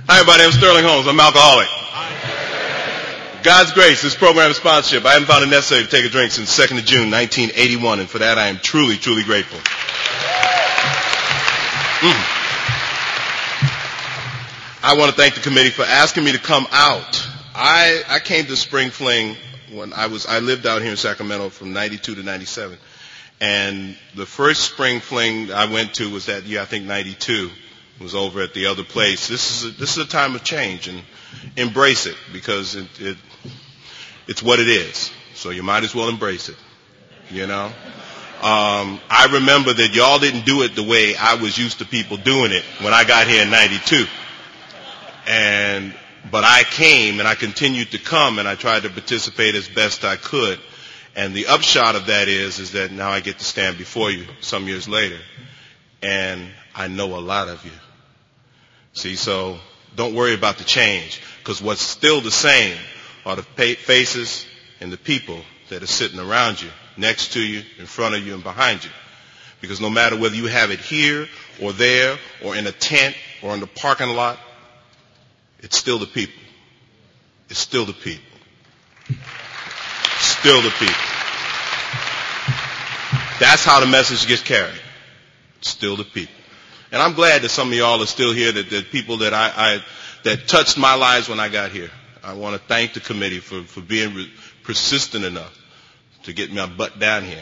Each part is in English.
Hi everybody, I'm Sterling Holmes. I'm an alcoholic. God's grace, this program is sponsorship. I haven't found it necessary to take a drink since 2nd of June, 1981, and for that I am truly, truly grateful. I want to thank the committee for asking me to come out. I came to Spring Fling when I lived out here in Sacramento from 92 to 97. And the first Spring Fling I went to was that year, I think 92. It was over at the other place. This is a time of change, and embrace it, because it's what it is. So you might as well embrace it, you know. I remember that y'all didn't do it the way I was used to people doing it when I got here in 92. But I came, and I continued to come, and I tried to participate as best I could. And the upshot of that is that now I get to stand before you some years later, and I know a lot of you. See, so don't worry about the change, because what's still the same are the faces and the people that are sitting around you, next to you, in front of you, and behind you. Because no matter whether you have it here or there or in a tent or in the parking lot, it's still the people. It's still the people. Still the people. That's how the message gets carried. It's still the people. And I'm glad that some of y'all are still here, that people that that touched my lives when I got here. I want to thank the committee for being persistent enough to get my butt down here.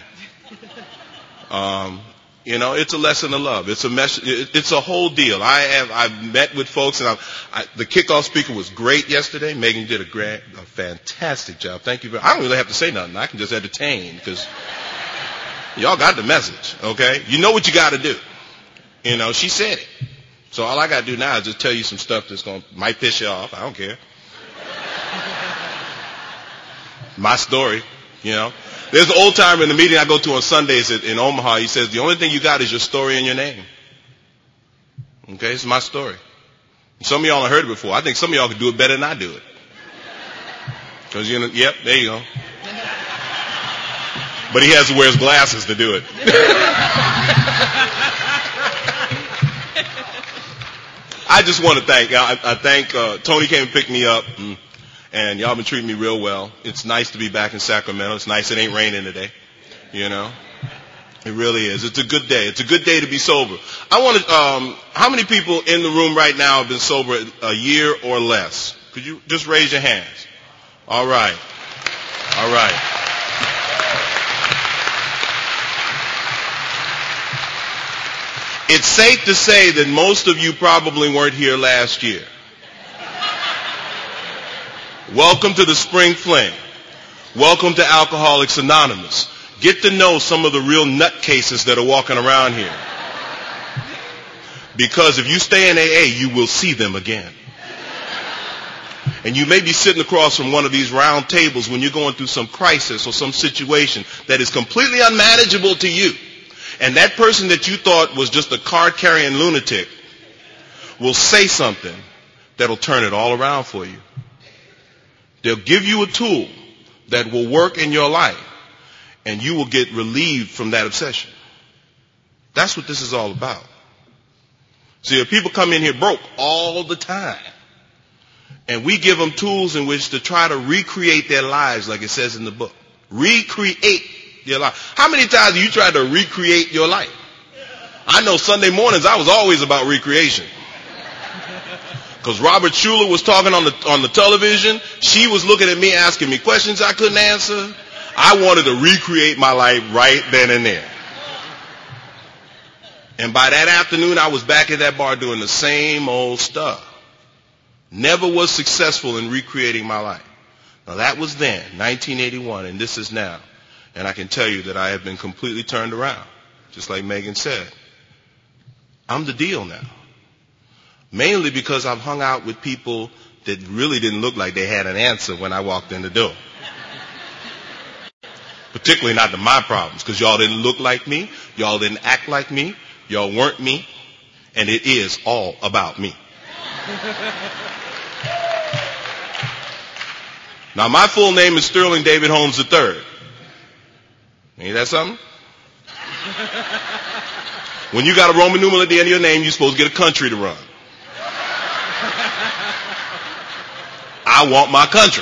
You know, it's a lesson of love. It's a whole deal. I've met with folks, and the kickoff speaker was great yesterday. Megan did a fantastic job. Thank you very much. I don't really have to say nothing. I can just entertain, because y'all got the message, okay? You know what you got to do. You know, she said it. So all I got to do now is just tell you some stuff might piss you off. I don't care. My story, you know. There's an old timer in the meeting I go to on Sundays in Omaha. He says, the only thing you got is your story and your name. Okay, it's my story. Some of y'all have heard it before. I think some of y'all could do it better than I do it. Because, you know, yep, there you go. But he has to wear his glasses to do it. I just want to thank, I thank, Tony came and picked me up, and y'all been treating me real well. It's nice to be back in Sacramento. It's nice it ain't raining today, you know. It really is. It's a good day. It's a good day to be sober. I want to, how many people in the room right now have been sober a year or less? Could you just raise your hands? All right. All right. It's safe to say that most of you probably weren't here last year. Welcome to the Spring Fling. Welcome to Alcoholics Anonymous. Get to know some of the real nutcases that are walking around here. Because if you stay in AA, you will see them again. And you may be sitting across from one of these round tables when you're going through some crisis or some situation that is completely unmanageable to you. And that person that you thought was just a card-carrying lunatic will say something that'll turn it all around for you. They'll give you a tool that will work in your life, and you will get relieved from that obsession. That's what this is all about. See, if people come in here broke all the time, and we give them tools in which to try to recreate their lives, like it says in the book. Recreate your life. How many times have you tried to recreate your life? I know Sunday mornings I was always about recreation. Because Robert Schuller was talking on the television. She was looking at me, asking me questions I couldn't answer. I wanted to recreate my life right then and there. And by that afternoon, I was back at that bar doing the same old stuff. Never was successful in recreating my life. Now that was then, 1981, and this is now. And I can tell you that I have been completely turned around, just like Megan said. I'm the deal now. Mainly because I've hung out with people that really didn't look like they had an answer when I walked in the door. Particularly not to my problems, because y'all didn't look like me, y'all didn't act like me, y'all weren't me, and it is all about me. Now my full name is Sterling David Holmes III. Ain't that something? When you got a Roman numeral at the end of your name, you're supposed to get a country to run. I want my country.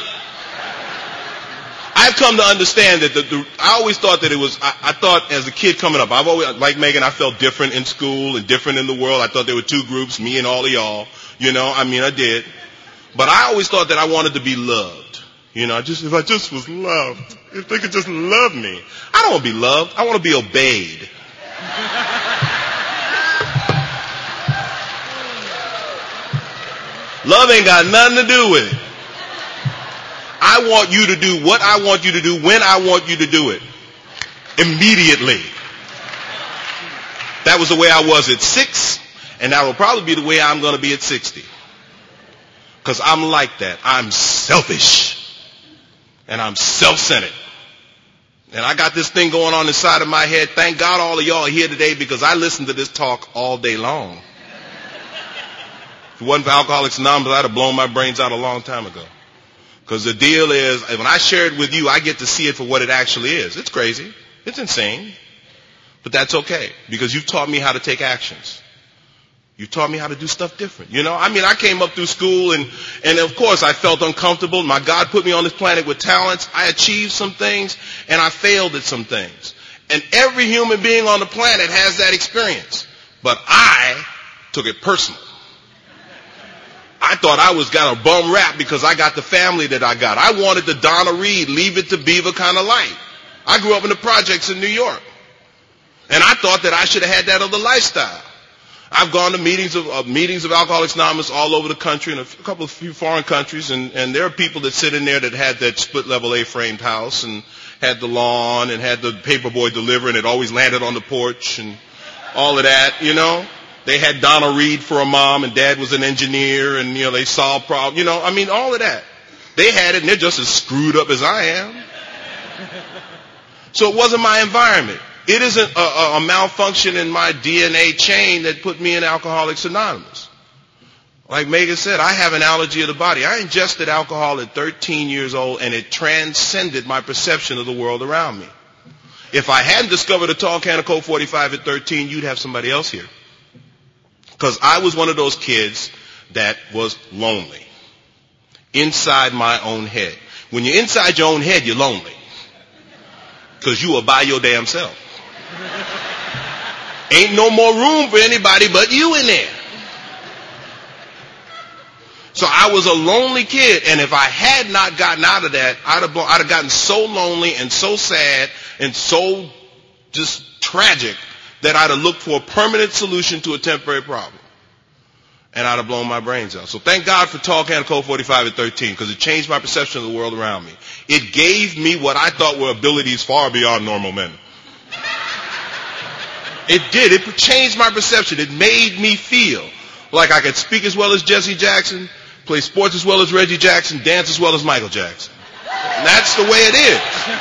I've come to understand that I always thought that it was, I thought as a kid coming up, I've always, like Megan, I felt different in school and different in the world. I thought there were two groups, me and all of y'all. I did. But I always thought that I wanted to be loved. If I just was loved, if they could just love me. I don't want to be loved. I want to be obeyed. Love ain't got nothing to do with it. I want you to do what I want you to do when I want you to do it. Immediately. That was the way I was at 6, and that will probably be the way I'm going to be at 60. Because I'm like that. I'm selfish. And I'm self-centered. And I got this thing going on inside of my head. Thank God all of y'all are here today because I listen to this talk all day long. If it wasn't for Alcoholics Anonymous, I'd have blown my brains out a long time ago. Because the deal is, when I share it with you, I get to see it for what it actually is. It's crazy. It's insane. But that's okay. Because you've taught me how to take actions. You taught me how to do stuff different. I came up through school and of course I felt uncomfortable. My God put me on this planet with talents. I achieved some things and I failed at some things. And every human being on the planet has that experience. But I took it personal. I thought I got a bum rap because I got the family that I got. I wanted the Donna Reed, Leave It to Beaver kind of life. I grew up in the projects in New York. And I thought that I should have had that other lifestyle. I've gone to meetings of Alcoholics Anonymous all over the country and a few foreign countries. And there are people that sit in there that had that split level A-framed house and had the lawn and had the paperboy deliver and it always landed on the porch and all of that, They had Donna Reed for a mom, and Dad was an engineer, and, they solved problems. All of that. They had it, and they're just as screwed up as I am. So it wasn't my environment. It isn't a malfunction in my DNA chain that put me in Alcoholics Anonymous. Like Megan said, I have an allergy of the body. I ingested alcohol at 13 years old, and it transcended my perception of the world around me. If I hadn't discovered a tall can of Colt 45 at 13, you'd have somebody else here. Because I was one of those kids that was lonely. Inside my own head. When you're inside your own head, you're lonely. Because you are by your damn self. Ain't no more room for anybody but you in there. So I was a lonely kid. And if I had not gotten out of that, I'd have gotten so lonely and so sad and so just tragic that I'd have looked for a permanent solution to a temporary problem. And I'd have blown my brains out. So thank God for Tall Can of Colt 45 at 13, because it changed my perception of the world around me. It gave me what I thought were abilities far beyond normal men. It did. It changed my perception. It made me feel like I could speak as well as Jesse Jackson, play sports as well as Reggie Jackson, dance as well as Michael Jackson. And that's the way it is.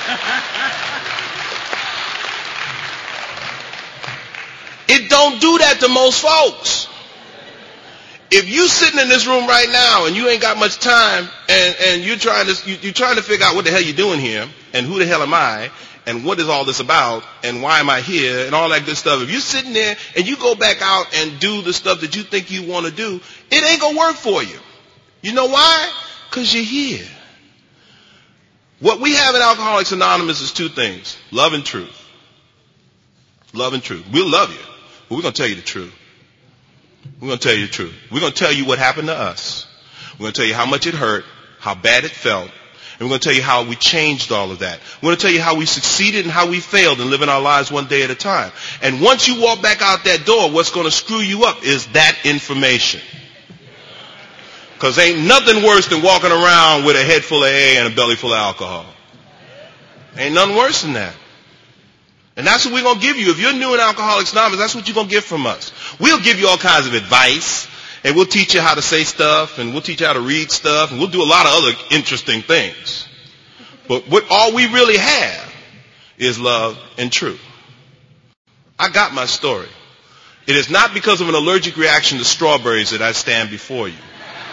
It don't do that to most folks. If you sitting in this room right now and you ain't got much time and you're trying to figure out what the hell you're doing here and who the hell am I and what is all this about and why am I here and all that good stuff. If you're sitting there and you go back out and do the stuff that you think you want to do, it ain't going to work for you. You know why? Because you're here. What we have in Alcoholics Anonymous is two things: love and truth. Love and truth. We'll love you, but we're going to tell you the truth. We're going to tell you the truth. We're going to tell you what happened to us. We're going to tell you how much it hurt, how bad it felt, and we're going to tell you how we changed all of that. We're going to tell you how we succeeded and how we failed in living our lives one day at a time. And once you walk back out that door, what's going to screw you up is that information. Because ain't nothing worse than walking around with a head full of AA and a belly full of alcohol. Ain't nothing worse than that. And that's what we're going to give you. If you're new in Alcoholics Anonymous, that's what you're going to get from us. We'll give you all kinds of advice, and we'll teach you how to say stuff, and we'll teach you how to read stuff, and we'll do a lot of other interesting things. But all we really have is love and truth. I got my story. It is not because of an allergic reaction to strawberries that I stand before you.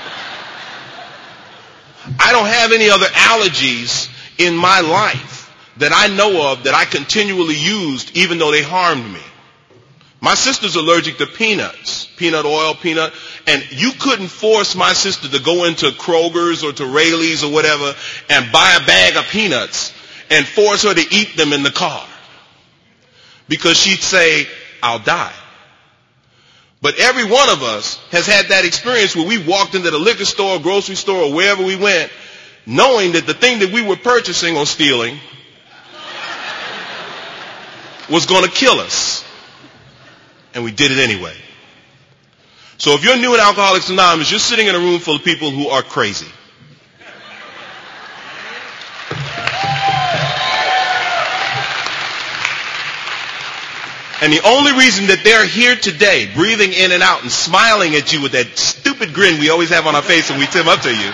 I don't have any other allergies in my life that I know of that I continually used even though they harmed me. My sister's allergic to peanuts, peanut oil, and you couldn't force my sister to go into Kroger's or to Raley's or whatever and buy a bag of peanuts and force her to eat them in the car. Because she'd say, I'll die. But every one of us has had that experience where we walked into the liquor store, grocery store, or wherever we went, knowing that the thing that we were purchasing or stealing was going to kill us. And we did it anyway. So if you're new in Alcoholics Anonymous, you're sitting in a room full of people who are crazy. And the only reason that they're here today, breathing in and out and smiling at you with that stupid grin we always have on our face when we come up to you,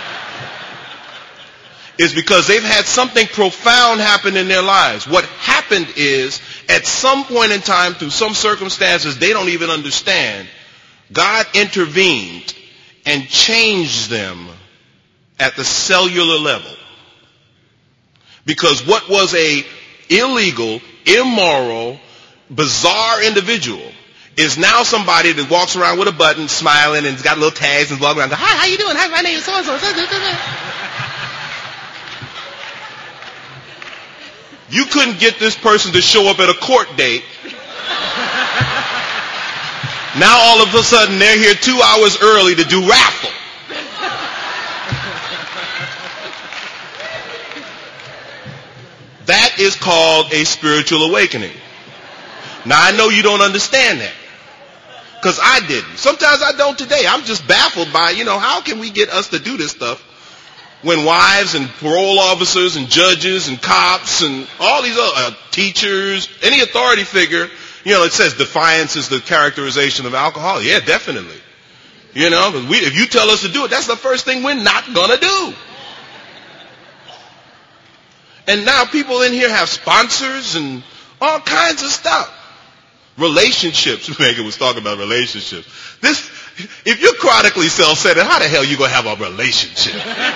is because they've had something profound happen in their lives. What happened is, at some point in time, through some circumstances they don't even understand, God intervened and changed them at the cellular level. Because what was a illegal, immoral, bizarre individual is now somebody that walks around with a button, smiling, and has got little tags and walking around and go, hi, how you doing? Hi, my name is so-and-so. You couldn't get this person to show up at a court date. Now all of a sudden they're here 2 hours early to do raffle. That is called a spiritual awakening. Now I know you don't understand that, because I didn't. Sometimes I don't today. I'm just baffled by, how can we get us to do this stuff when wives and parole officers and judges and cops and all these other teachers, any authority figure, it says defiance is the characterization of alcohol. Yeah, definitely. If you tell us to do it, that's the first thing we're not going to do. And now people in here have sponsors and all kinds of stuff. Relationships. Megan was talking about relationships. If you're chronically self-centered, how the hell are you going to have a relationship?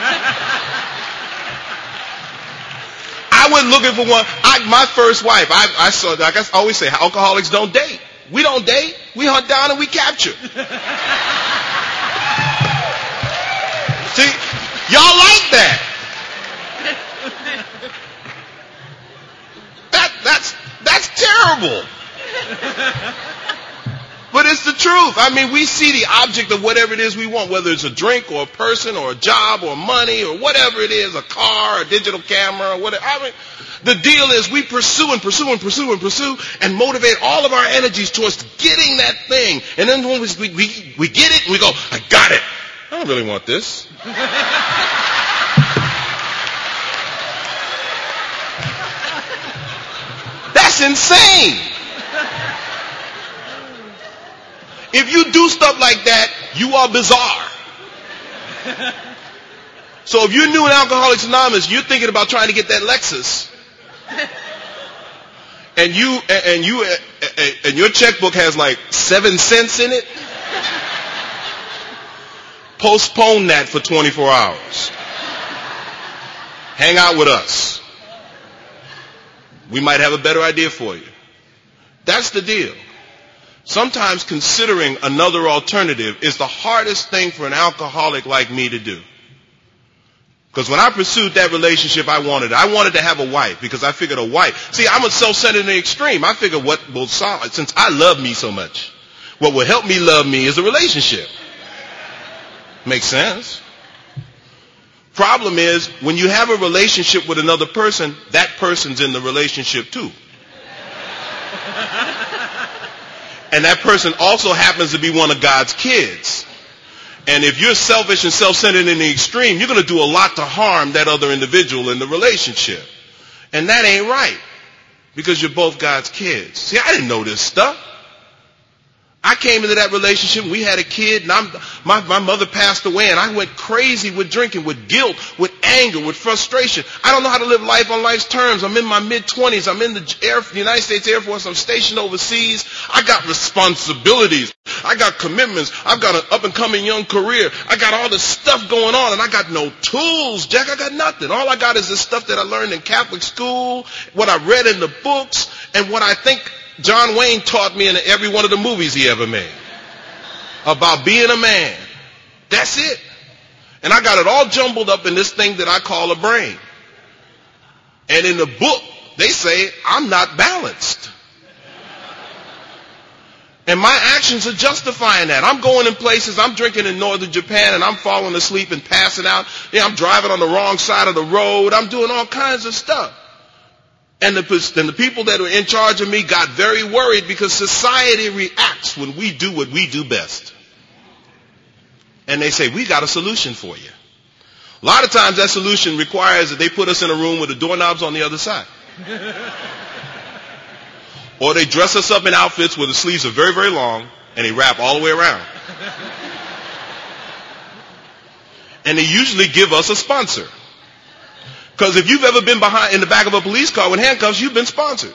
I went looking for one. My first wife, I saw, like I always say, alcoholics don't date. We don't date. We hunt down and we capture. See, y'all like that. That's terrible. But it's the truth. We see the object of whatever it is we want, whether it's a drink or a person or a job or money or whatever it is, a car, a digital camera, or whatever. The deal is we pursue and pursue and pursue and pursue and motivate all of our energies towards getting that thing. And then when we get it, we go, I got it. I don't really want this. That's insane. If you do stuff like that, you are bizarre. So if you're new in Alcoholics Anonymous, you're thinking about trying to get that Lexus, and your checkbook has like 7 cents in it, postpone that for 24 hours. Hang out with us. We might have a better idea for you. That's the deal. Sometimes considering another alternative is the hardest thing for an alcoholic like me to do. Because when I pursued that relationship, I wanted to have a wife, because I figured a wife. See, I'm a self-centered in the extreme. I figured what will solve, since I love me so much, what will help me love me is a relationship. Makes sense? Problem is, when you have a relationship with another person, that person's in the relationship too. And that person also happens to be one of God's kids. And if you're selfish and self-centered in the extreme, you're going to do a lot to harm that other individual in the relationship. And that ain't right, because you're both God's kids. See, I didn't know this stuff. I came into that relationship, we had a kid, and my mother passed away, and I went crazy with drinking, with guilt, with anger, with frustration. I don't know how to live life on life's terms. I'm in my mid-20s. I'm in the United States Air Force. I'm stationed overseas. I got responsibilities. I got commitments. I've got an up-and-coming young career. I got all this stuff going on, and I got no tools, Jack. I got nothing. All I got is this stuff that I learned in Catholic school, what I read in the books, and what I think John Wayne taught me in every one of the movies he ever made about being a man. That's it. And I got it all jumbled up in this thing that I call a brain. And in the book, they say I'm not balanced. And my actions are justifying that. I'm going in places, I'm drinking in northern Japan and I'm falling asleep and passing out. Yeah, I'm driving on the wrong side of the road. I'm doing all kinds of stuff. And the people that were in charge of me got very worried because society reacts when we do what we do best. And they say, we got a solution for you. A lot of times that solution requires that they put us in a room with the doorknobs on the other side. Or they dress us up in outfits where the sleeves are very, very long and they wrap all the way around. And they usually give us a sponsor. Because if you've ever been in the back of a police car with handcuffs, you've been sponsored.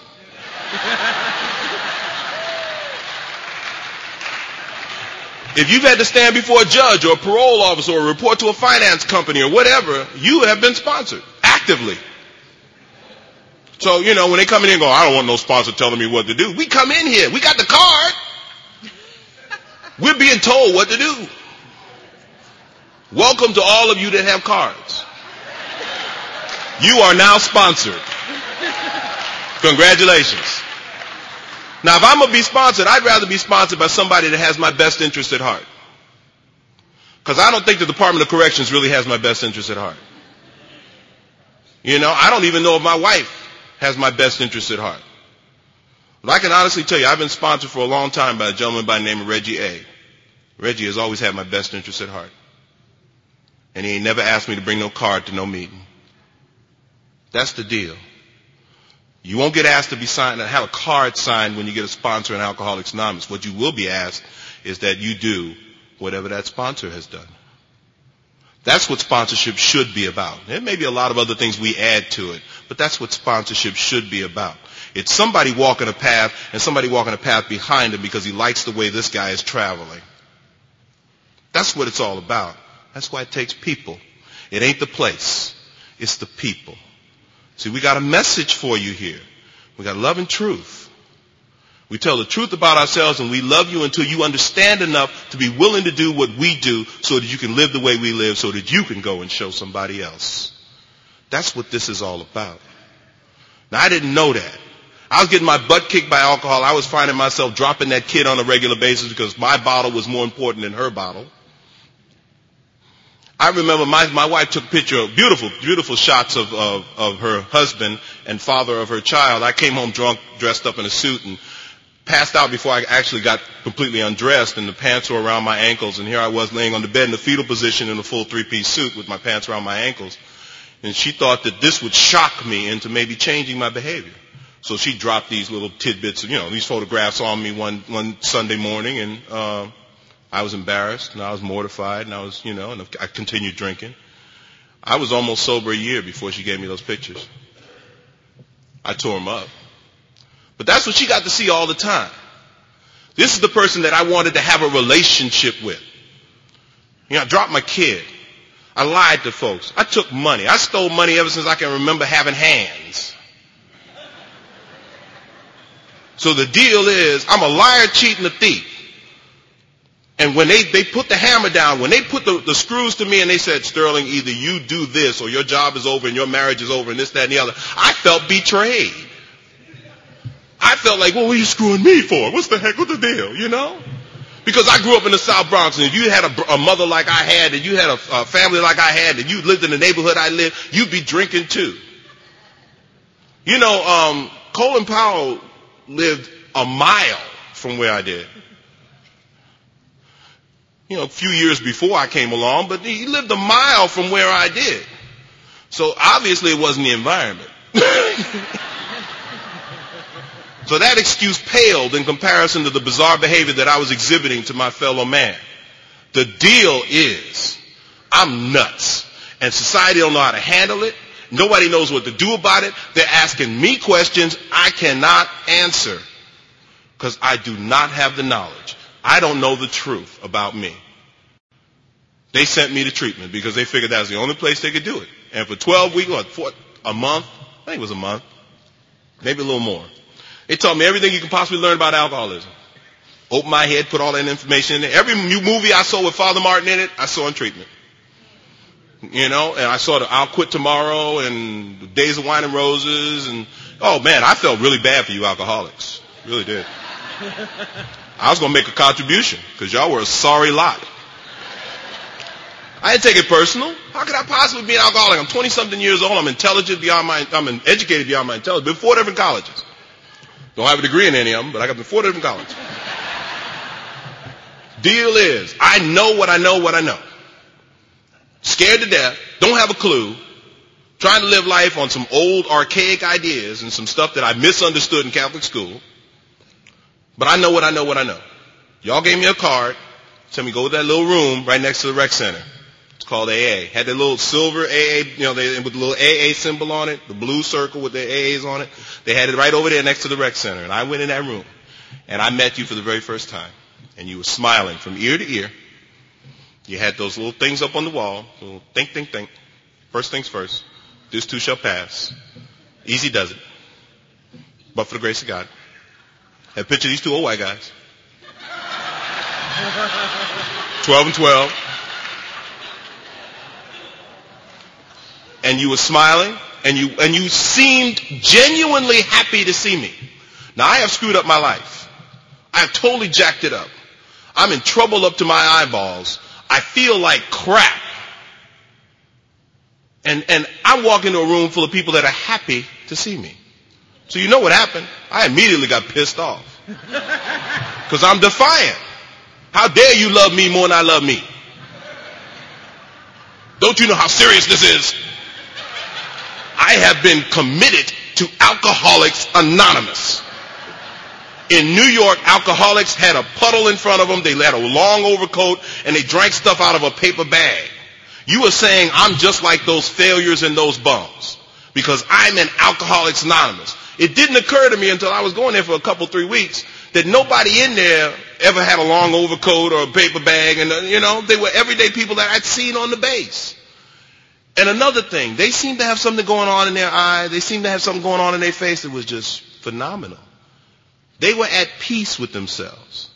If you've had to stand before a judge or a parole officer or report to a finance company or whatever, you have been sponsored actively. So, when they come in and go, I don't want no sponsor telling me what to do. We come in here. We got the card. We're being told what to do. Welcome to all of you that have cards. You are now sponsored. Congratulations. Now, if I'm going to be sponsored, I'd rather be sponsored by somebody that has my best interest at heart. Because I don't think the Department of Corrections really has my best interest at heart. I don't even know if my wife has my best interest at heart. But I can honestly tell you, I've been sponsored for a long time by a gentleman by the name of Reggie A. Reggie has always had my best interest at heart. And he ain't never asked me to bring no card to no meeting. That's the deal. You won't get asked to be signed and have a card signed when you get a sponsor in Alcoholics Anonymous. What you will be asked is that you do whatever that sponsor has done. That's what sponsorship should be about. There may be a lot of other things we add to it, but that's what sponsorship should be about. It's somebody walking a path and somebody walking a path behind him because he likes the way this guy is traveling. That's what it's all about. That's why it takes people. It ain't the place. It's the people. See, we got a message for you here. We got love and truth. We tell the truth about ourselves and we love you until you understand enough to be willing to do what we do so that you can live the way we live so that you can go and show somebody else. That's what this is all about. Now, I didn't know that. I was getting my butt kicked by alcohol. I was finding myself dropping that kid on a regular basis because my bottle was more important than her bottle. I remember my wife took a picture of beautiful, beautiful shots of her husband and father of her child. I came home drunk, dressed up in a suit, and passed out before I actually got completely undressed, and the pants were around my ankles, and here I was laying on the bed in the fetal position in a full three-piece suit with my pants around my ankles. And she thought that this would shock me into maybe changing my behavior. So she dropped these little tidbits, these photographs on me one Sunday morning, and I was embarrassed, and I was mortified, and and I continued drinking. I was almost sober a year before she gave me those pictures. I tore them up. But that's what she got to see all the time. This is the person that I wanted to have a relationship with. I dropped my kid. I lied to folks. I took money. I stole money ever since I can remember having hands. So the deal is, I'm a liar, cheat, and a thief. And when they put the hammer down, when they put the screws to me and they said, Sterling, either you do this or your job is over and your marriage is over and this, that, and the other, I felt betrayed. I felt like, what were you screwing me for? What's the heck with the deal, Because I grew up in the South Bronx, and if you had a mother like I had, and you had a family like I had, and you lived in the neighborhood I lived, you'd be drinking too. Colin Powell lived a mile from where I did. A few years before I came along, but he lived a mile from where I did. So obviously it wasn't the environment. So that excuse paled in comparison to the bizarre behavior that I was exhibiting to my fellow man. The deal is, I'm nuts. And society don't know how to handle it. Nobody knows what to do about it. They're asking me questions I cannot answer because I do not have the knowledge. I don't know the truth about me. They sent me to treatment because they figured that was the only place they could do it. And for 12 weeks, or a month, I think it was a month, maybe a little more, they taught me everything you can possibly learn about alcoholism. Opened my head, put all that information in there. Every new movie I saw with Father Martin in it, I saw in treatment. You know, and I saw the I'll Quit Tomorrow and the Days of Wine and Roses, and oh man, I felt really bad for you alcoholics. Really did. I was going to make a contribution because y'all were a sorry lot. I didn't take it personal. How could I possibly be an alcoholic? I'm 20-something years old. I'm educated beyond my intelligence. Been 4 different colleges. Don't have a degree in any of them, but I got 4 different colleges. Deal is, I know what I know. Scared to death, don't have a clue, trying to live life on some old archaic ideas and some stuff that I misunderstood in Catholic school. But I know what I know. Y'all gave me a card, told me go to that little room right next to the rec center. It's called AA. Had that little silver AA, with the little AA symbol on it, the blue circle with the AAs on it. They had it right over there next to the rec center. And I went in that room, and I met you for the very first time. And you were smiling from ear to ear. You had those little things up on the wall. Little think. First things first. This too shall pass. Easy does it. But for the grace of God. Have a picture of these 2 old white guys. 12 and 12. And you were smiling, and you seemed genuinely happy to see me. Now I have screwed up my life. I have totally jacked it up. I'm in trouble up to my eyeballs. I feel like crap. And I walk into a room full of people that are happy to see me. So you know what happened? I immediately got pissed off. Because I'm defiant. How dare you love me more than I love me? Don't you know how serious this is? I have been committed to Alcoholics Anonymous. In New York, alcoholics had a puddle in front of them. They had a long overcoat, and they drank stuff out of a paper bag. You are saying I'm just like those failures and those bums because I'm in Alcoholics Anonymous. It didn't occur to me until I was going there for a couple, 3 weeks that nobody in there ever had a long overcoat or a paper bag. And, they were everyday people that I'd seen on the base. And another thing, they seemed to have something going on in their eye. They seemed to have something going on in their face that was just phenomenal. They were at peace with themselves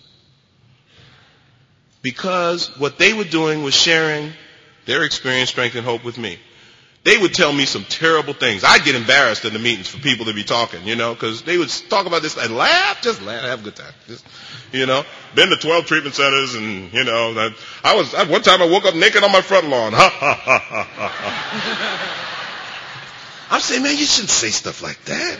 because what they were doing was sharing their experience, strength, and hope with me. They would tell me some terrible things. I'd get embarrassed in the meetings for people to be talking, because they would talk about this and laugh, just laugh, have a good time. Been to 12 treatment centers and, one time I woke up naked on my front lawn. Ha, ha, ha, ha, ha. I'm saying, man, you shouldn't say stuff like that.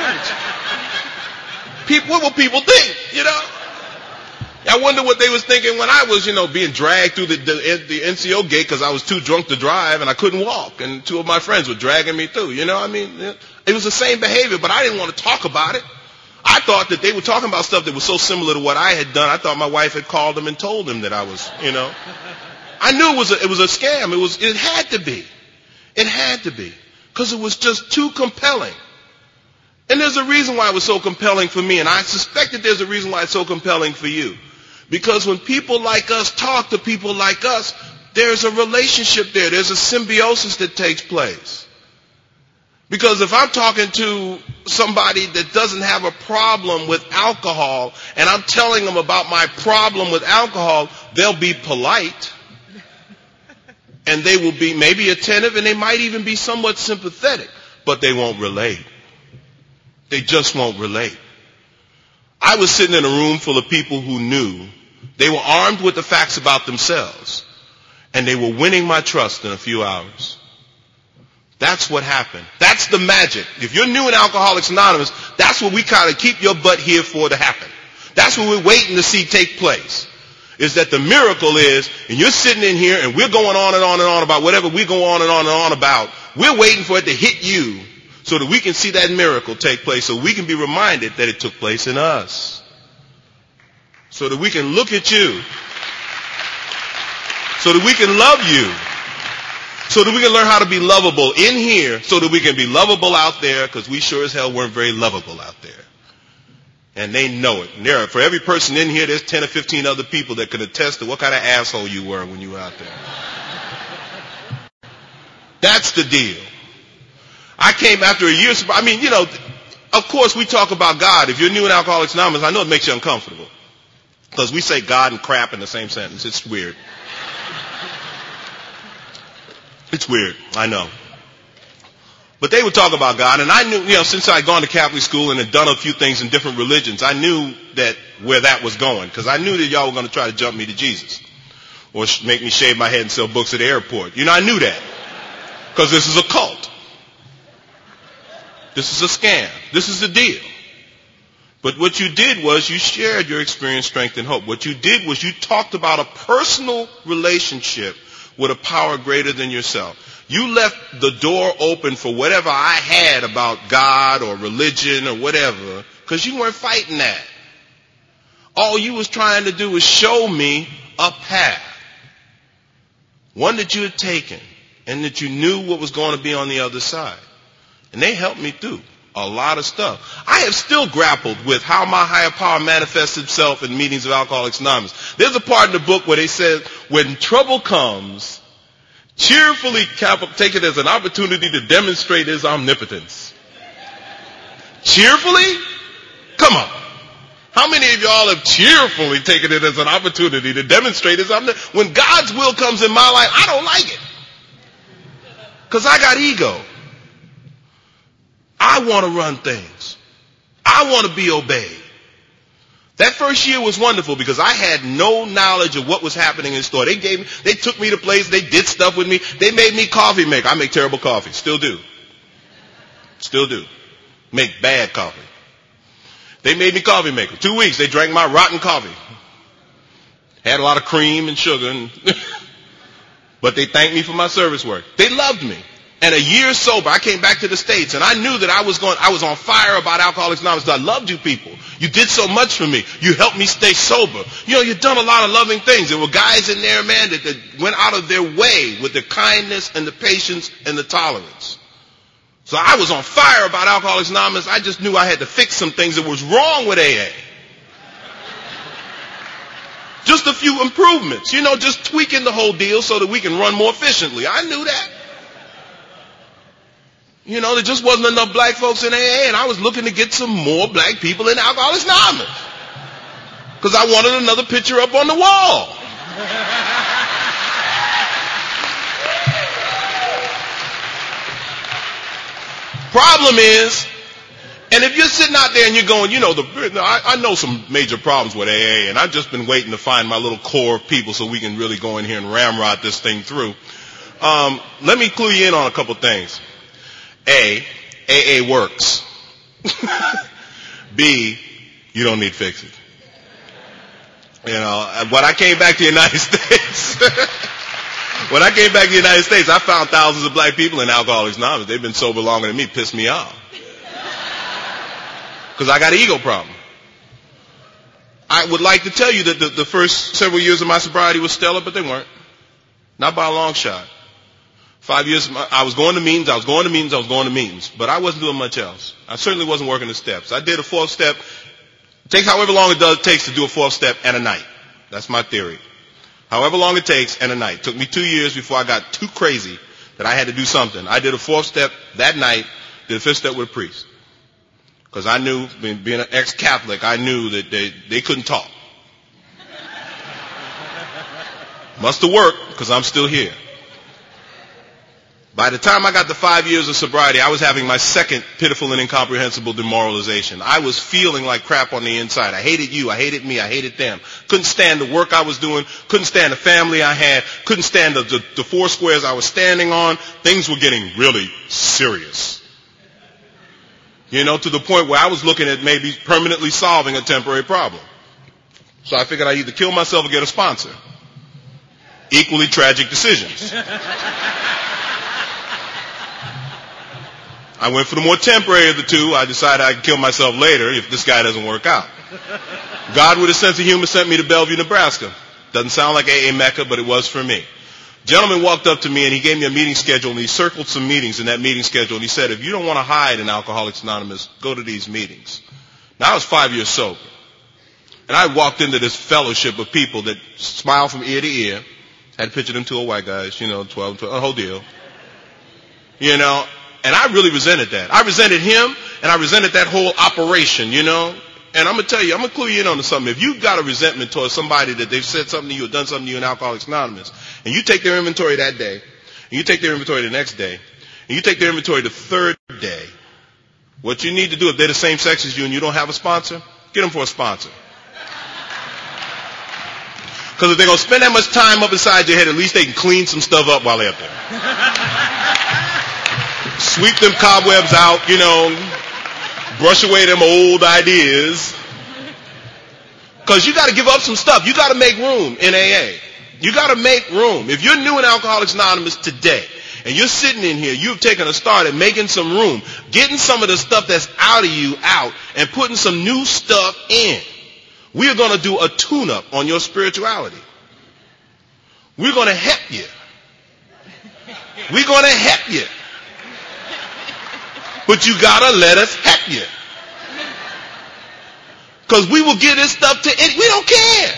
What will people think, I wonder what they was thinking when I was, being dragged through the NCO gate because I was too drunk to drive and I couldn't walk. And 2 of my friends were dragging me through. It was the same behavior, but I didn't want to talk about it. I thought that they were talking about stuff that was so similar to what I had done. I thought my wife had called them and told them that I was, I knew it was a scam. It had to be. It had to be. Because it was just too compelling. And there's a reason why it was so compelling for me, and I suspect that there's a reason why it's so compelling for you. Because when people like us talk to people like us, there's a relationship there. There's a symbiosis that takes place. Because if I'm talking to somebody that doesn't have a problem with alcohol, and I'm telling them about my problem with alcohol, they'll be polite. And they will be maybe attentive, and they might even be somewhat sympathetic, but they won't relate. They just won't relate. I was sitting in a room full of people who knew they were armed with the facts about themselves, and they were winning my trust in a few hours. That's what happened. That's the magic. If you're new in Alcoholics Anonymous, that's what we kind of keep your butt here for to happen. That's what we're waiting to see take place. Is that the miracle is, and you're sitting in here and we're going on and on and on about whatever we go on and on and on about. We're waiting for it to hit you so that we can see that miracle take place, so we can be reminded that it took place in us. So that we can look at you. So that we can love you. So that we can learn how to be lovable in here, so that we can be lovable out there, because we sure as hell weren't very lovable out there. And they know it. And for every person in here, there's 10 or 15 other people that can attest to what kind of asshole you were when you were out there. That's the deal. I came after a year. Of course we talk about God. If you're new in Alcoholics Anonymous, I know it makes you uncomfortable. Because we say God and crap in the same sentence. It's weird. It's weird. I know. But they would talk about God, and I knew, since I had gone to Catholic school and had done a few things in different religions, I knew that where that was going, because I knew that y'all were going to try to jump me to Jesus or make me shave my head and sell books at the airport. I knew that, because this is a cult. This is a scam. This is the deal. But what you did was you shared your experience, strength, and hope. What you did was you talked about a personal relationship with a power greater than yourself. You left the door open for whatever I had about God or religion or whatever, because you weren't fighting that. All you was trying to do was show me a path. One that you had taken and that you knew what was going to be on the other side. And they helped me through a lot of stuff. I have still grappled with how my higher power manifests itself in meetings of Alcoholics Anonymous. There's a part in the book where they said, when trouble comes, cheerfully take it as an opportunity to demonstrate his omnipotence. Cheerfully? Come on. How many of y'all have cheerfully taken it as an opportunity to demonstrate his omnipotence? When God's will comes in my life, I don't like it. Because I got ego. I want to run things. I want to be obeyed. That first year was wonderful because I had no knowledge of what was happening in the store. They took me to places, they did stuff with me. They made me coffee maker. I make terrible coffee. Still do. Still do. Make bad coffee. They made me coffee maker. 2 weeks, they drank my rotten coffee. Had a lot of cream and sugar, but they thanked me for my service work. They loved me. And a year sober, I came back to the States, and I knew that I was on fire about Alcoholics Anonymous. I loved you people. You did so much for me. You helped me stay sober. You've done a lot of loving things. There were guys in there, man, that went out of their way with the kindness and the patience and the tolerance. So I was on fire about Alcoholics Anonymous. I just knew I had to fix some things that was wrong with AA. Just a few improvements, just tweaking the whole deal so that we can run more efficiently. I knew that. There just wasn't enough black folks in AA, and I was looking to get some more black people in Alcoholics Anonymous. Because I wanted another picture up on the wall. Problem is, and if you're sitting out there and you're going, I know some major problems with AA, and I've just been waiting to find my little core of people so we can really go in here and ramrod this thing through. Let me clue you in on a couple things. A, AA works. B, you don't need fixing. When I came back to the United States, I found thousands of black people in Alcoholics Anonymous. They've been sober longer than me. Pissed me off. Because I got an ego problem. I would like to tell you that the first several years of my sobriety was stellar, but they weren't. Not by a long shot. 5 years, I was going to meetings, but I wasn't doing much else. I certainly wasn't working the steps. I did a 4th step. It takes however long it takes to do a 4th step and a night. That's my theory. However long it takes and a night. It took me 2 years before I got too crazy that I had to do something. I did a 4th step that night, did a 5th step with a priest. Because I knew, being an ex-Catholic, I knew that they couldn't talk. Must have worked because I'm still here. By the time I got to 5 years of sobriety, I was having my second pitiful and incomprehensible demoralization. I was feeling like crap on the inside. I hated you, I hated me, I hated them. Couldn't stand the work I was doing, couldn't stand the family I had, couldn't stand the 4 squares I was standing on. Things were getting really serious. To the point where I was looking at maybe permanently solving a temporary problem. So I figured I'd either kill myself or get a sponsor. Equally tragic decisions. I went for the more temporary of the two. I decided I'd kill myself later if this guy doesn't work out. God, with a sense of humor, sent me to Bellevue, Nebraska. Doesn't sound like AA Mecca, but it was for me. A gentleman walked up to me and he gave me a meeting schedule, and he circled some meetings in that meeting schedule, and he said, if you don't want to hide in Alcoholics Anonymous, go to these meetings. Now I was 5 years sober. And I walked into this fellowship of people that smiled from ear to ear. Had pictured them 2 old white guys, 12, a whole deal. And I really resented that. I resented him, and I resented that whole operation, and I'm going to tell you, I'm going to clue you in on something. If you've got a resentment towards somebody that they've said something to you or done something to you in Alcoholics Anonymous, and you take their inventory that day, and you take their inventory the next day, and you take their inventory the third day, what you need to do, if they're the same sex as you and you don't have a sponsor, get them for a sponsor. Because if they're going to spend that much time up inside your head, at least they can clean some stuff up while they're up there. Sweep them cobwebs out, brush away them old ideas. Because you got to give up some stuff. You got to make room in AA. You got to make room. If you're new in Alcoholics Anonymous today, and you're sitting in here, you've taken a start at making some room, getting some of the stuff that's out of you out, and putting some new stuff in. We're going to do a tune-up on your spirituality. We're going to help you. We're going to help you. But you got to let us help you. Because we will give this stuff to it. We don't care.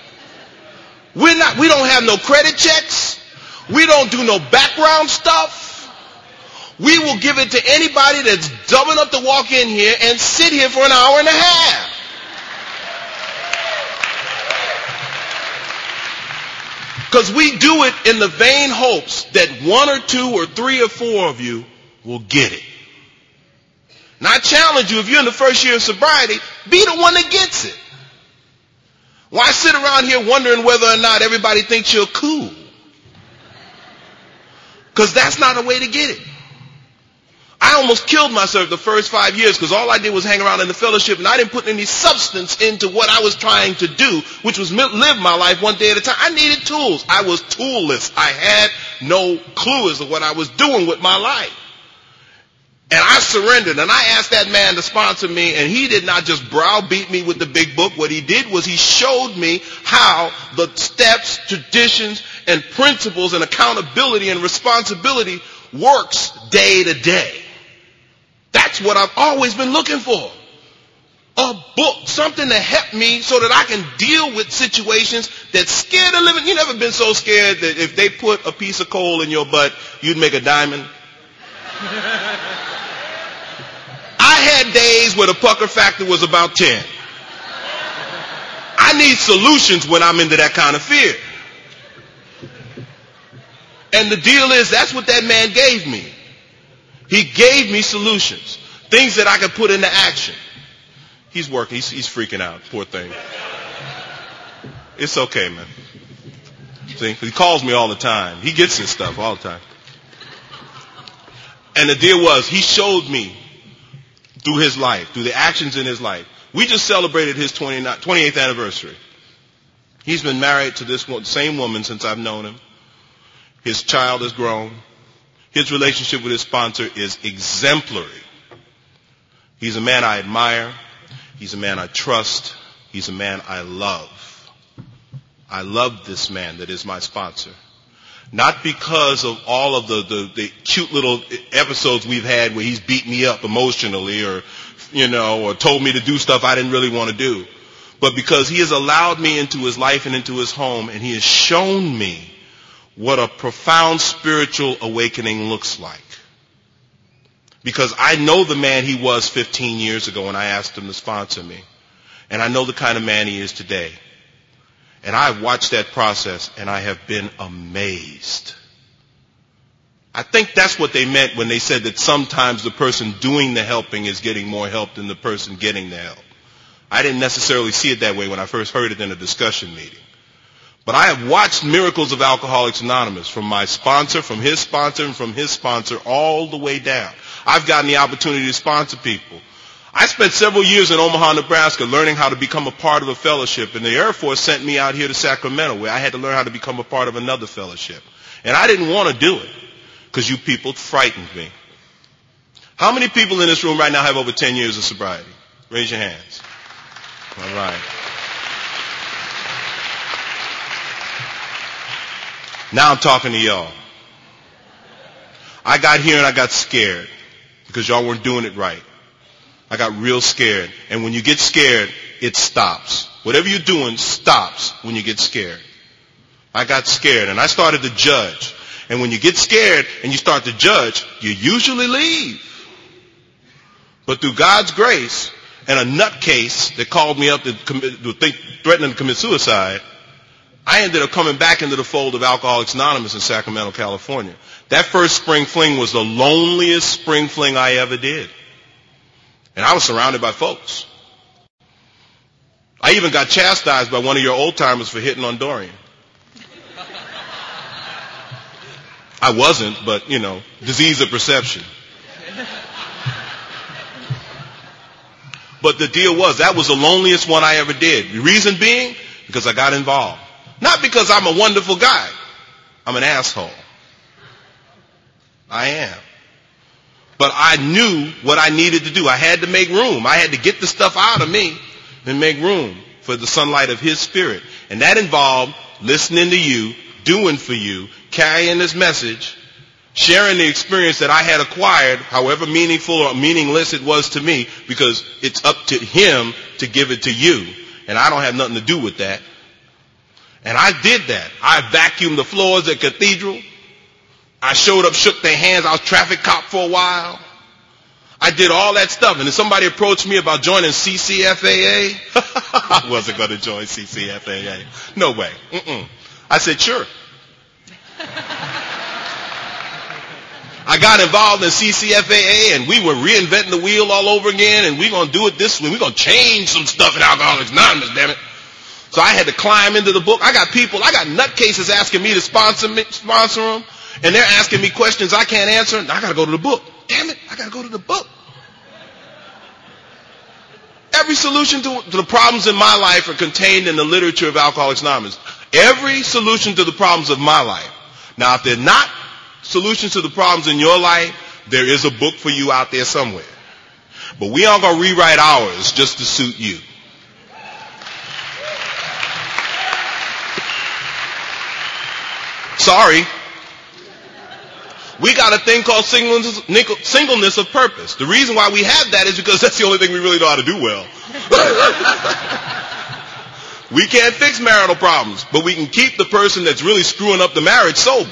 We don't have no credit checks. We don't do no background stuff. We will give it to anybody that's dumb enough to walk in here and sit here for an hour and a half. Because we do it in the vain hopes that 1 or 2 or 3 or 4 of you will get it. And I challenge you, if you're in the first year of sobriety, be the one that gets it. Why sit around here wondering whether or not everybody thinks you're cool? Because that's not a way to get it. I almost killed myself the first 5 years because all I did was hang around in the fellowship and I didn't put any substance into what I was trying to do, which was live my life one day at a time. I needed tools. I was toolless. I had no clue as to what I was doing with my life. And I surrendered, and I asked that man to sponsor me, and he did not just browbeat me with the big book. What he did was he showed me how the steps, traditions, and principles and accountability and responsibility works day to day. That's what I've always been looking for. A book, something to help me so that I can deal with situations that scare the living. You never been so scared that if they put a piece of coal in your butt, you'd make a diamond? I had days where the pucker factor was about 10. I need solutions when I'm into that kind of fear. And the deal is, that's what that man gave me. He gave me solutions. Things that I could put into action. He's working. He's freaking out. Poor thing. It's okay, man. See, he calls me all the time. He gets this stuff all the time. And the deal was, he showed me through his life, through the actions in his life. We just celebrated his 28th anniversary. He's been married to this same woman since I've known him. His child has grown. His relationship with his sponsor is exemplary. He's a man I admire. He's a man I trust. He's a man I love. I love this man that is my sponsor. Not because of all of the cute little episodes we've had where he's beat me up emotionally or told me to do stuff I didn't really want to do. But because he has allowed me into his life and into his home, and he has shown me what a profound spiritual awakening looks like. Because I know the man he was 15 years ago when I asked him to sponsor me. And I know the kind of man he is today. And I've watched that process, and I have been amazed. I think that's what they meant when they said that sometimes the person doing the helping is getting more help than the person getting the help. I didn't necessarily see it that way when I first heard it in a discussion meeting. But I have watched miracles of Alcoholics Anonymous from my sponsor, from his sponsor, and from his sponsor all the way down. I've gotten the opportunity to sponsor people. I spent several years in Omaha, Nebraska learning how to become a part of a fellowship, and the Air Force sent me out here to Sacramento where I had to learn how to become a part of another fellowship. And I didn't want to do it because you people frightened me. How many people in this room right now have over 10 years of sobriety? Raise your hands. All right. Now I'm talking to y'all. I got here and I got scared because y'all weren't doing it right. I got real scared. And when you get scared, it stops. Whatever you're doing stops when you get scared. I got scared and I started to judge. And when you get scared and you start to judge, you usually leave. But through God's grace and a nutcase that called me up to threatening to commit suicide, I ended up coming back into the fold of Alcoholics Anonymous in Sacramento, California. That first spring fling was the loneliest spring fling I ever did. And I was surrounded by folks. I even got chastised by one of your old timers for hitting on Dorian. I wasn't, but, disease of perception. But the deal was, that was the loneliest one I ever did. The reason being, because I got involved. Not because I'm a wonderful guy. I'm an asshole. I am. But I knew what I needed to do. I had to make room. I had to get the stuff out of me and make room for the sunlight of His Spirit. And that involved listening to you, doing for you, carrying this message, sharing the experience that I had acquired, however meaningful or meaningless it was to me, because it's up to Him to give it to you. And I don't have nothing to do with that. And I did that. I vacuumed the floors at Cathedral. I showed up, shook their hands. I was traffic cop for a while. I did all that stuff. And then somebody approached me about joining CCFAA. I wasn't going to join CCFAA. No way. I said, sure. I got involved in CCFAA, and we were reinventing the wheel all over again, and we're going to do it this way. We're going to change some stuff in Alcoholics Anonymous, damn it. So I had to climb into the book. I got nutcases asking me to sponsor them, and they're asking me questions I can't answer, and I got to go to the book. Damn it, I got to go to the book. Every solution to the problems in my life are contained in the literature of Alcoholics Anonymous. Every solution to the problems of my life. Now, if they're not solutions to the problems in your life, there is a book for you out there somewhere. But we aren't going to rewrite ours just to suit you. Sorry. We got a thing called singleness of purpose. The reason why we have that is because that's the only thing we really know how to do well. We can't fix marital problems, but we can keep the person that's really screwing up the marriage sober.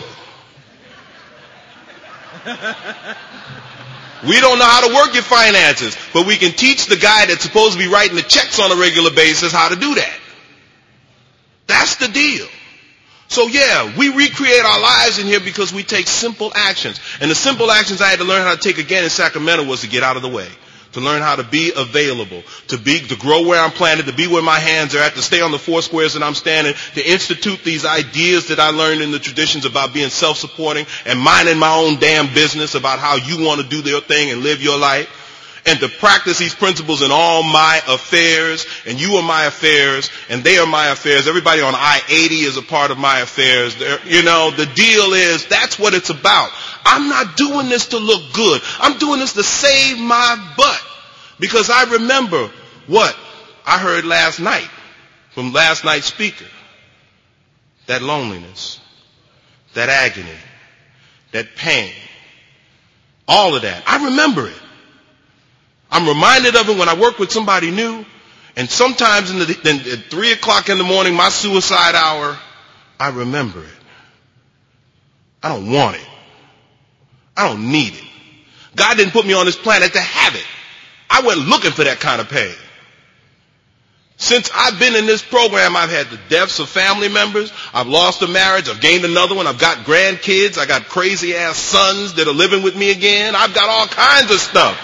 We don't know how to work your finances, but we can teach the guy that's supposed to be writing the checks on a regular basis how to do that. That's the deal. So yeah, we recreate our lives in here because we take simple actions. And the simple actions I had to learn how to take again in Sacramento was to get out of the way, to learn how to be available, to grow where I'm planted, to be where my hands are at, to stay on the four squares that I'm standing, to institute these ideas that I learned in the traditions about being self-supporting and minding my own damn business about how you want to do your thing and live your life. And to practice these principles in all my affairs, and you are my affairs, and they are my affairs. Everybody on I-80 is a part of my affairs. The deal is, that's what it's about. I'm not doing this to look good. I'm doing this to save my butt. Because I remember what I heard last night from last night's speaker. That loneliness, that agony, that pain, all of that. I remember it. I'm reminded of it when I work with somebody new, and sometimes at 3 o'clock in the morning, my suicide hour, I remember it. I don't want it. I don't need it. God didn't put me on this planet to have it. I went looking for that kind of pain. Since I've been in this program, I've had the deaths of family members. I've lost a marriage. I've gained another one. I've got grandkids. I got crazy ass sons that are living with me again. I've got all kinds of stuff.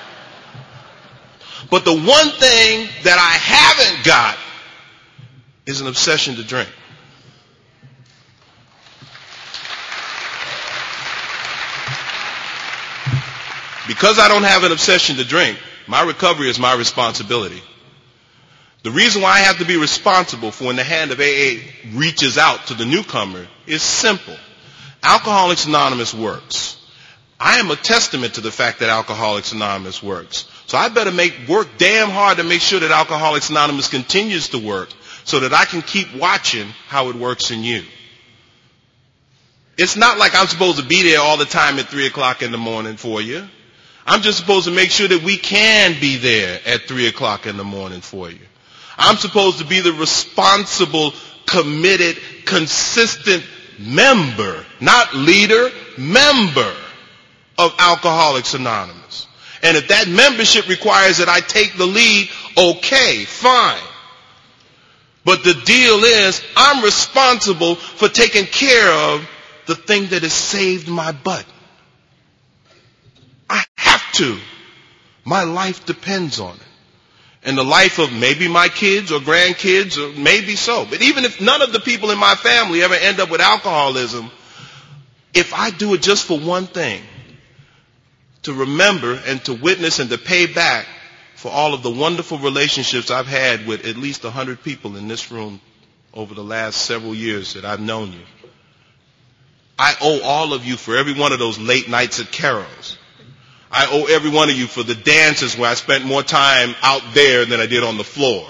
But the one thing that I haven't got is an obsession to drink. Because I don't have an obsession to drink, my recovery is my responsibility. The reason why I have to be responsible for when the hand of AA reaches out to the newcomer is simple. Alcoholics Anonymous works. I am a testament to the fact that Alcoholics Anonymous works. So I better work damn hard to make sure that Alcoholics Anonymous continues to work so that I can keep watching how it works in you. It's not like I'm supposed to be there all the time at 3 o'clock in the morning for you. I'm just supposed to make sure that we can be there at 3 o'clock in the morning for you. I'm supposed to be the responsible, committed, consistent member, not leader, member of Alcoholics Anonymous. And if that membership requires that I take the lead, okay, fine. But the deal is, I'm responsible for taking care of the thing that has saved my butt. I have to. My life depends on it. And the life of maybe my kids or grandkids, or maybe so. But even if none of the people in my family ever end up with alcoholism, if I do it just for one thing, to remember and to witness and to pay back for all of the wonderful relationships I've had with at least 100 people in this room over the last several years that I've known you. I owe all of you for every one of those late nights at Carol's. I owe every one of you for the dances where I spent more time out there than I did on the floor.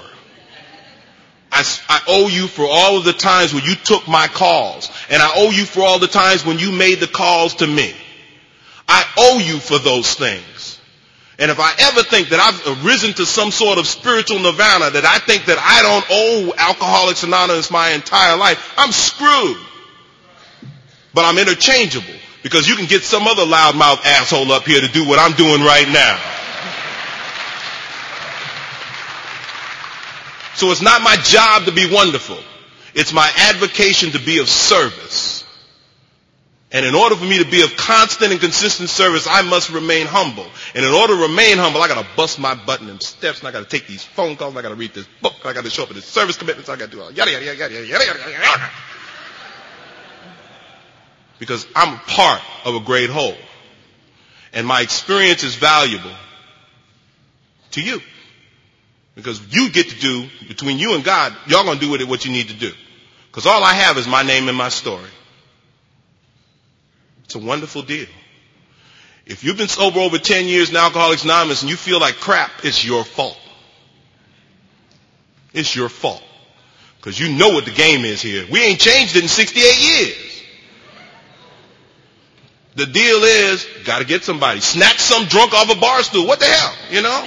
I owe you for all of the times when you took my calls. And I owe you for all the times when you made the calls to me. I owe you for those things. And if I ever think that I've risen to some sort of spiritual nirvana, that I think that I don't owe Alcoholics Anonymous my entire life, I'm screwed. But I'm interchangeable, because you can get some other loudmouth asshole up here to do what I'm doing right now. So it's not my job to be wonderful. It's my advocation to be of service. And in order for me to be of constant and consistent service, I must remain humble. And in order to remain humble, I got to bust my butt in them steps, and I got to take these phone calls, and I got to read this book, and I got to show up at this service commitments, I got to do all yada, yada, yada, yada, yada, yada, yada. Because I'm a part of a great whole. And my experience is valuable to you. Because you get to do, between you and God, y'all going to do with it what you need to do. Because all I have is my name and my story. It's a wonderful deal. If you've been sober over 10 years in Alcoholics Anonymous and you feel like crap, it's your fault. It's your fault. Because you know what the game is here. We ain't changed it in 68 years. The deal is, got to get somebody. Snatch some drunk off a bar stool. What the hell, you know?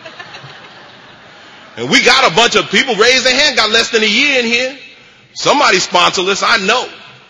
And we got a bunch of people raise their hand, got less than a year in here. Somebody sponsorless, I know.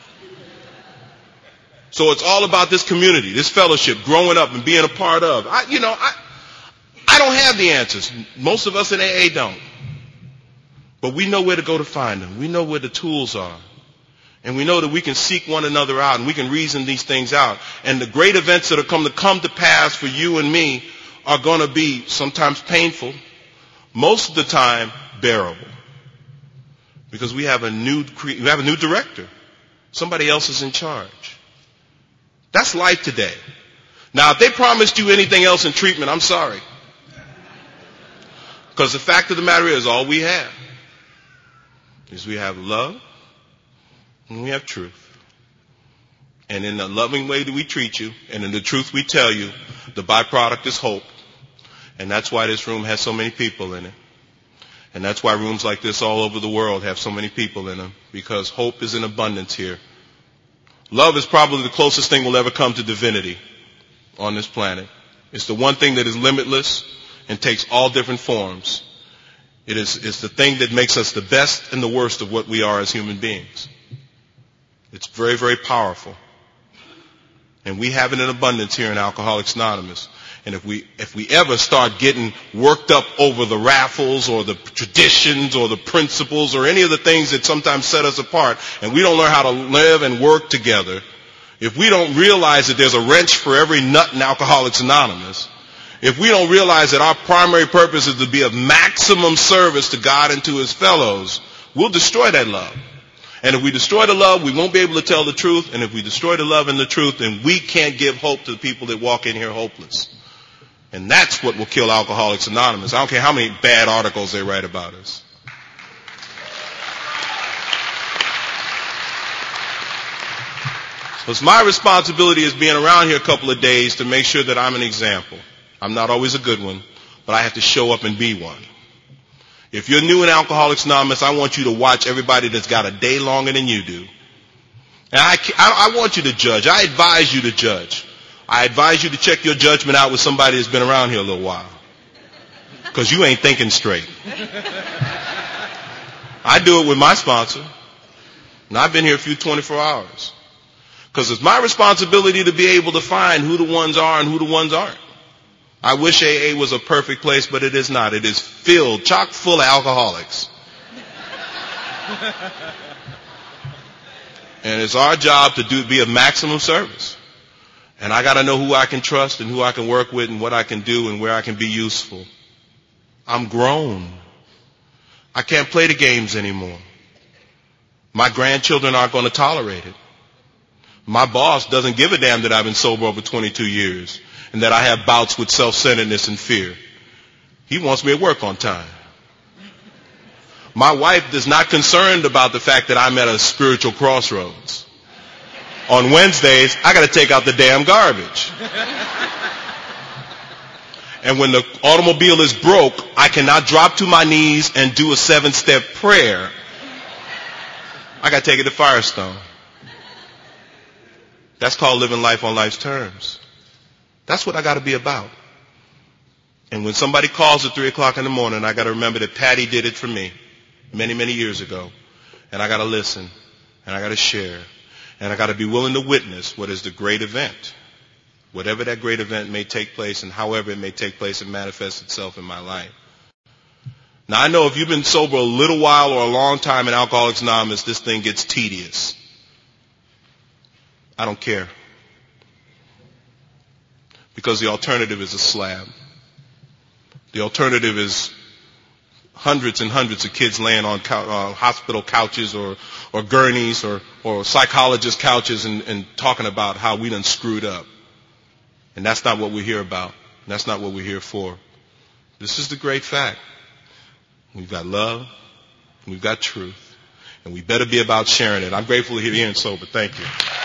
So it's all about this community, this fellowship, growing up and being a part of. I don't have the answers. Most of us in AA don't. But we know where to go to find them. We know where the tools are. And we know that we can seek one another out and we can reason these things out. And the great events that are come to pass for you and me are going to be sometimes painful, most of the time bearable. Because we have a new director. Somebody else is in charge. That's life today. Now, if they promised you anything else in treatment, I'm sorry. Because the fact of the matter is, all we have is we have love and we have truth. And in the loving way that we treat you and in the truth we tell you, the byproduct is hope. And that's why this room has so many people in it. And that's why rooms like this all over the world have so many people in them. Because hope is in abundance here. Love is probably the closest thing we'll ever come to divinity on this planet. It's the one thing that is limitless and takes all different forms. It's the thing that makes us the best and the worst of what we are as human beings. It's very, very powerful. And we have it in abundance here in Alcoholics Anonymous. And if we ever start getting worked up over the raffles or the traditions or the principles or any of the things that sometimes set us apart, and we don't learn how to live and work together, if we don't realize that there's a wrench for every nut in Alcoholics Anonymous, if we don't realize that our primary purpose is to be of maximum service to God and to His fellows, we'll destroy that love. And if we destroy the love, we won't be able to tell the truth. And if we destroy the love and the truth, then we can't give hope to the people that walk in here hopeless. And that's what will kill Alcoholics Anonymous. I don't care how many bad articles they write about us. So it's my responsibility as being around here a couple of days to make sure that I'm an example. I'm not always a good one, but I have to show up and be one. If you're new in Alcoholics Anonymous, I want you to watch everybody that's got a day longer than you do. And I want you to judge. I advise you to judge. I advise you to check your judgment out with somebody that's been around here a little while. Because you ain't thinking straight. I do it with my sponsor. And I've been here a few 24 hours. Because it's my responsibility to be able to find who the ones are and who the ones aren't. I wish AA was a perfect place, but it is not. It is filled, chock full of alcoholics. And it's our job to be of maximum service. And I got to know who I can trust and who I can work with and what I can do and where I can be useful. I'm grown. I can't play the games anymore. My grandchildren aren't going to tolerate it. My boss doesn't give a damn that I've been sober over 22 years and that I have bouts with self-centeredness and fear. He wants me at work on time. My wife is not concerned about the fact that I'm at a spiritual crossroads. On Wednesdays, I got to take out the damn garbage. And when the automobile is broke, I cannot drop to my knees and do a 7-step prayer. I got to take it to Firestone. That's called living life on life's terms. That's what I got to be about. And when somebody calls at 3 o'clock in the morning, I got to remember that Patty did it for me many, many years ago. And I got to listen. And I got to share. And I got to be willing to witness what is the great event. Whatever that great event may take place and however it may take place and manifest itself in my life. Now I know if you've been sober a little while or a long time in Alcoholics Anonymous, this thing gets tedious. I don't care. Because the alternative is a slab. The alternative is hundreds and hundreds of kids laying on hospital couches or gurneys or psychologist couches and talking about how we done screwed up. And that's not what we're here about. That's not what we're here for. This is the great fact. We've got love. We've got truth. And we better be about sharing it. I'm grateful to be here and sober. Thank you.